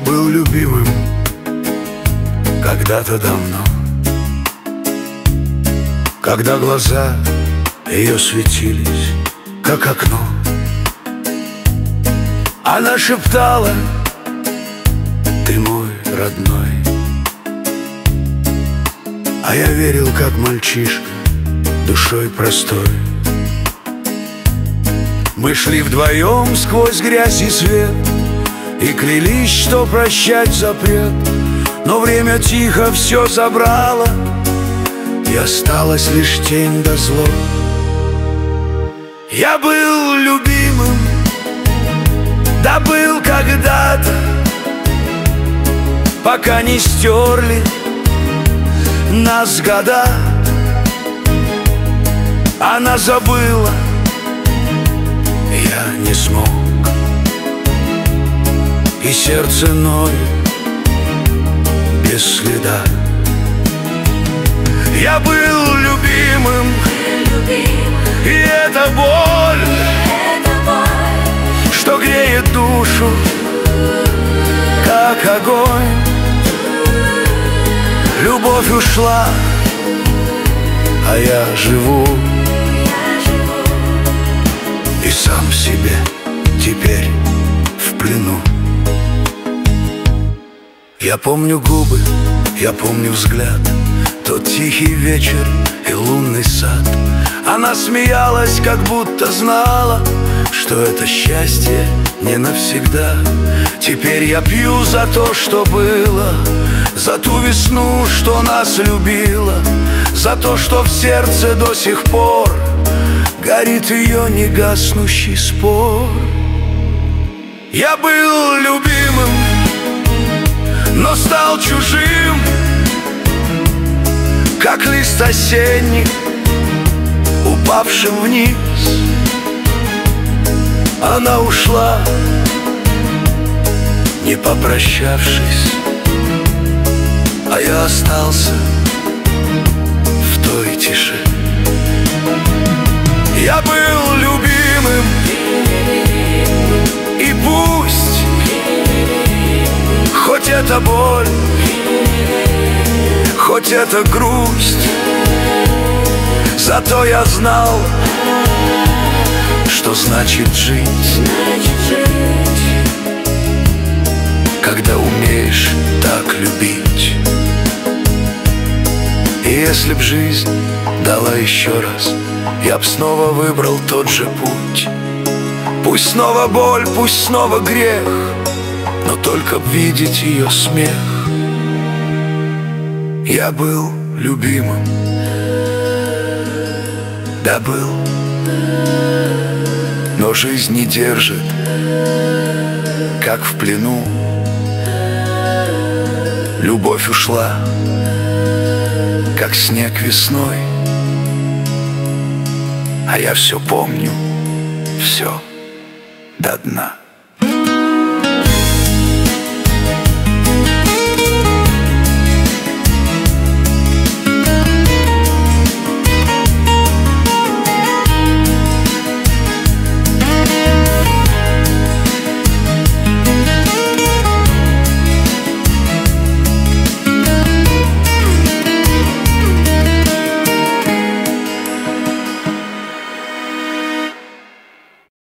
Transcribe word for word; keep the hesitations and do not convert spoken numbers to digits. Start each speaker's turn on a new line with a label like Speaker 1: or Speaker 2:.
Speaker 1: был любимым когда-то давно, когда глаза ее светились, как окно. Она шептала: ты мой родной. А я верил, как мальчишка, душой простой. Мы шли вдвоем сквозь грязь и свет и клялись, что прощать запрет. Но время тихо все забрало, и осталась лишь тень да зло. Я был любимым, да был когда-то, пока не стерли нас года. Она забыла, я не смог, и сердце ноет без следа. Я был любимым, и это боль, что греет душу, как огонь. Любовь ушла, а я живу, и сам себе теперь в плену. Я помню губы, я помню взгляд, тот тихий вечер и лунный сад. Она смеялась, как будто знала, что это счастье не навсегда. Теперь я пью за то, что было, за ту весну, что нас любила, за то, что в сердце до сих пор горит ее негаснущий спор. Я был любимым, но стал чужим, как лист осенний, упавшим вниз. Она ушла, не попрощавшись, а я остался в той тиши. Я был любимым, и пусть хоть это боль, хоть это грусть, зато я знал, что значит жить, когда умеешь так любить. И если б жизнь дала еще раз, я б снова выбрал тот же путь. Пусть снова боль, пусть снова грех, но только б видеть ее смех. Я был любимым, да был, но жизнь не держит, как в плену. Любовь ушла, как снег весной, а я все помню, все до дна.